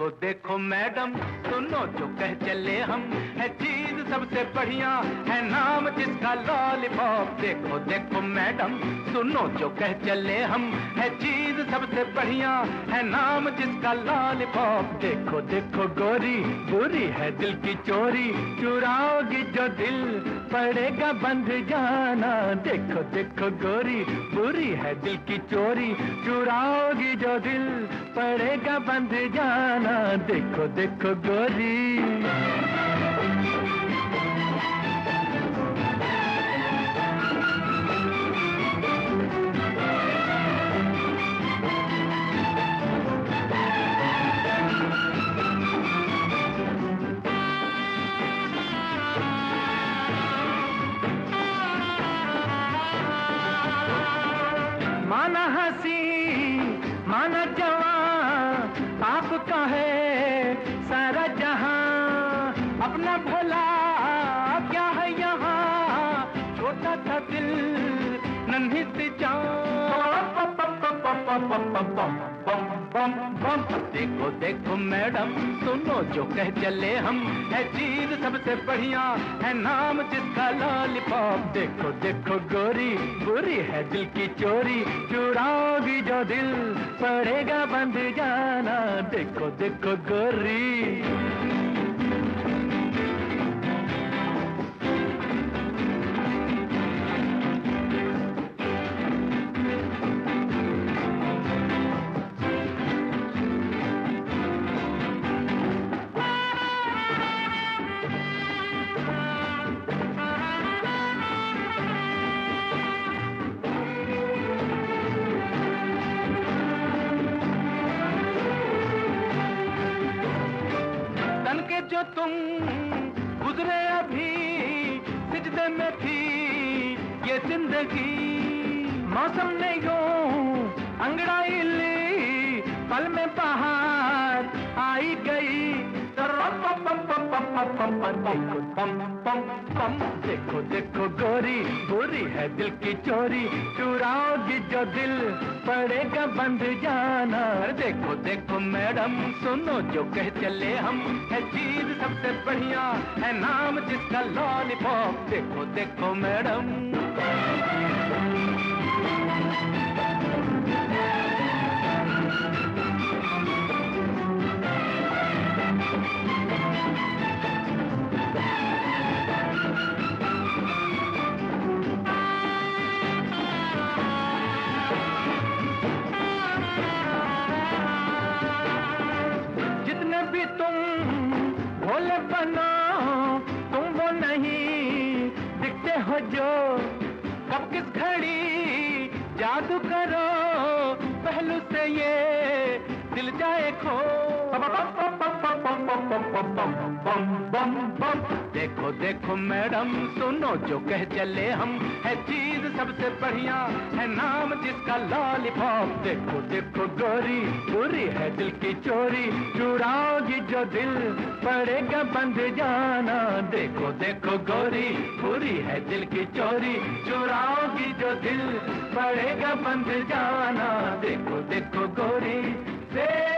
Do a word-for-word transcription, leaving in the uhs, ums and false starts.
देखो मैडम सुनो जो कह चले हम, है चीज सबसे बढ़िया है नाम जिसका लॉलीपॉप। देखो देखो मैडम सुनो जो कह चले हम, है चीज सबसे बढ़िया है नाम जिसका लॉलीपॉप। देखो देखो गोरी बुरी है दिल की चोरी, चुराओगी जो दिल पड़ेगा बंद जाना। देखो देखो गोरी बुरी है दिल की चोरी, चुराओगी जो दिल पड़ेगा बंद जाना। देखो देखो गोरी माना हंसी माना जवां आपका है सारा जहां, अपना भला क्या है यहाँ, छोटा सा दिल नन्ही सी जान। देखो देखो मैडम सुनो जो कह चले हम, है चीज सबसे बढ़िया है नाम जिसका लॉलीपॉप। देखो देखो गोरी बुरी है दिल की चोरी, चुराओगी जो दिल पड़ेगा बंद जाना। देखो देखो गोरी जो तुम गुजरे अभी सिजदे में थी ये जिंदगी, मौसम ने यूं अंगड़ाई ली, पल में बाहर आई गई। देखो देखो गोरी बुरी है दिल की चोरी, चुराओगी जो दिल पड़ेगा बंद जाना। देखो देखो मैडम सुनो जो कह चले हम, है चीज सबसे बढ़िया है नाम जिसका लॉलीपॉप। देखो देखो मैडम भी तुम भोले बनो तुम वो नहीं दिखते हो जो, कब किस घड़ी जादू करो पहलू से ये दिल जाए खो। देखो देखो मैडम सुनो जो कह चले हम, है चीज सबसे बढ़िया है नाम जिसका लॉलीपॉप। देखो देखो गोरी बुरी है दिल की चोरी, चुराओगी जो दिल पड़ेगा बंद जाना। देखो देखो गोरी बुरी है दिल की चोरी, चुराओगी जो दिल पड़ेगा बंद जाना। देखो देखो गोरी से